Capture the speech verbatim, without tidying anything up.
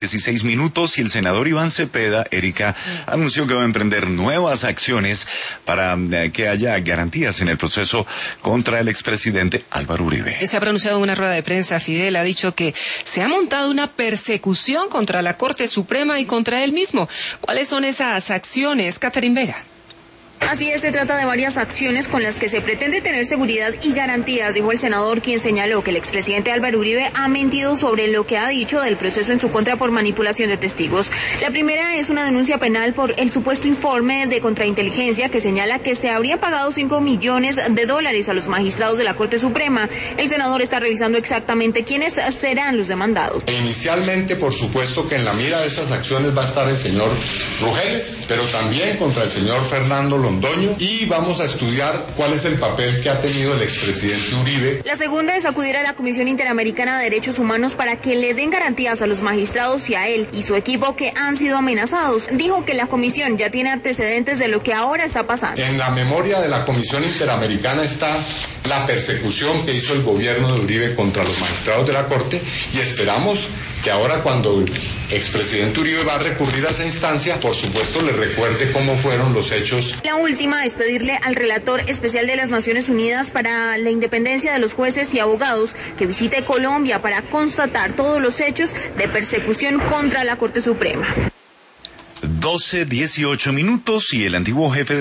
dieciséis minutos y el senador Iván Cepeda, Erika, anunció que va a emprender nuevas acciones para eh, que haya garantías en el proceso contra el expresidente Álvaro Uribe. Se ha pronunciado en una rueda de prensa, Fidel ha dicho que se ha montado una persecución contra la Corte Suprema y contra él mismo. ¿Cuáles son esas acciones, Catherine Vega? Así es, se trata de varias acciones con las que se pretende tener seguridad y garantías, dijo el senador, quien señaló que el expresidente Álvaro Uribe ha mentido sobre lo que ha dicho del proceso en su contra por manipulación de testigos. La primera es una denuncia penal por el supuesto informe de contrainteligencia que señala que se habría pagado cinco millones de dólares a los magistrados de la Corte Suprema. El senador está revisando exactamente quiénes serán los demandados. Inicialmente, por supuesto que en la mira de esas acciones va a estar el señor Rugeles, pero también contra el señor Fernando Londoño. Y vamos a estudiar cuál es el papel que ha tenido el expresidente Uribe. La segunda es acudir a la Comisión Interamericana de Derechos Humanos para que le den garantías a los magistrados y a él y su equipo que han sido amenazados. Dijo que la comisión ya tiene antecedentes de lo que ahora está pasando. En la memoria de la Comisión Interamericana está la persecución que hizo el gobierno de Uribe contra los magistrados de la Corte y esperamos que ahora cuando el expresidente Uribe va a recurrir a esa instancia, por supuesto le recuerde cómo fueron los hechos. La última es pedirle al relator especial de las Naciones Unidas para la independencia de los jueces y abogados que visite Colombia para constatar todos los hechos de persecución contra la Corte Suprema. doce, dieciocho minutos y el antiguo jefe de